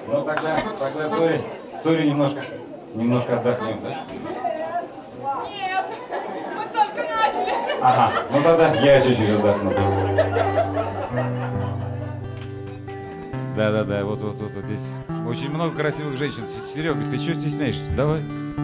Ну тогда, сори, немножко отдохнем, да? Нет, мы только начали. Ага, ну тогда я чуть-чуть отдохну. Да, вот здесь очень много красивых женщин. Серега, ты чего стесняешься? Давай.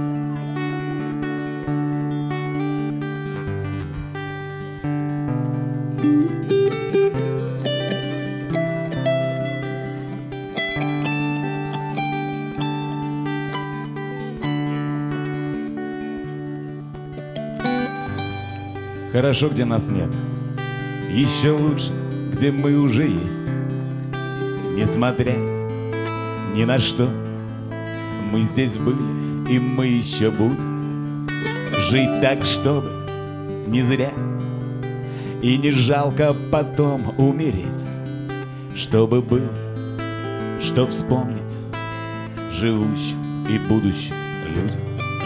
Хорошо, где нас нет. Еще лучше, где мы уже есть. Несмотря ни на что, мы здесь были, и мы еще будем жить так, чтобы не зря и не жалко потом умереть, чтобы было, что вспомнить живущим и будущим людям.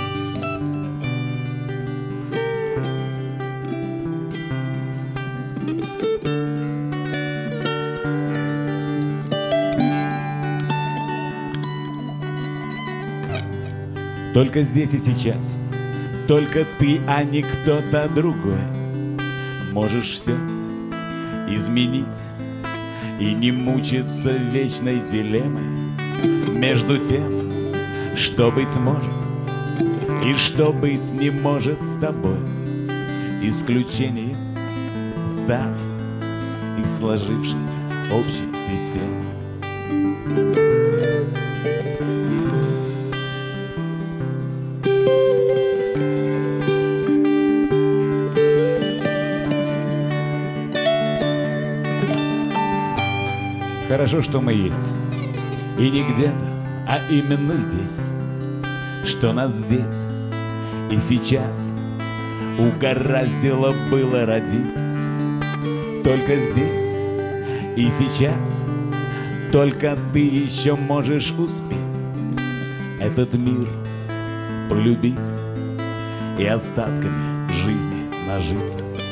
Только здесь и сейчас, только ты, а не кто-то другой. Можешь все изменить и не мучиться вечной дилеммой между тем, что быть может и что быть не может с тобой. Исключением став из сложившейся общей системы. Хорошо, что мы есть. И не где-то, а именно здесь. Что нас здесь и сейчас угораздило было родиться. Только здесь и сейчас. Только ты еще можешь успеть этот мир полюбить и остатками жизни нажиться.